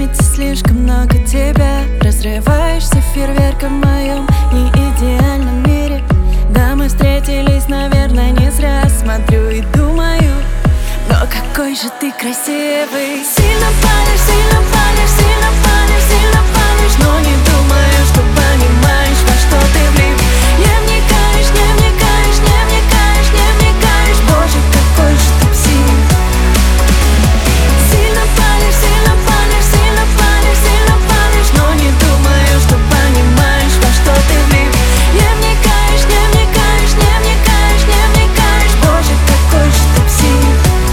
памяти слишком много тебя. Разрываешься фейерверком в моем неидеальном мире. Да, мы встретились, наверное, не зря. Смотрю и думаю, но какой же ты красивый. Сильно палишь, сильно палишь, сильно палишь, сильно палишь, но не думаю, что понимаешь, во что ты влип. Не вникаешь, не вникаешь, не вникаешь, не вникаешь. Боже, какой же ты псих. Сильно палишь, сильно палишь, сильно палишь, сильно палишь, но не думаю, что понимаешь, во что ты влип. Не вникаешь, не вникаешь, не вникаешь, не вникаешь. Боже, какой же ты псих.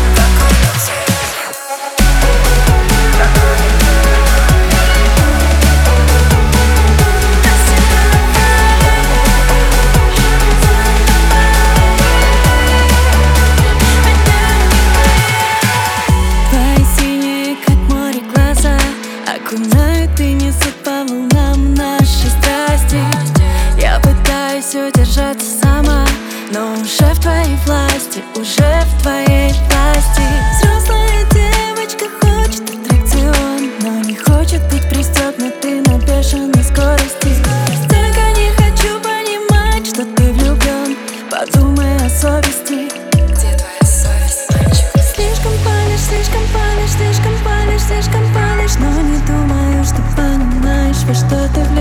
Твои синие, как море, глаза окунают и несут по волнам нашей страсти. Я пытаюсь удержаться сама, но уже в твоей власти, уже в твоей власти. Взрослая девочка хочет аттракцион, но не хочет быть пристегнутой на бешеной скорости. Столько не хочу понимать, что ты влюблен. Подумай о совести. Где твоя совесть, мальчик? Слишком палишь, слишком палишь, слишком палишь, слишком палишь, но не думаю, что понимаешь, во что ты влюблен.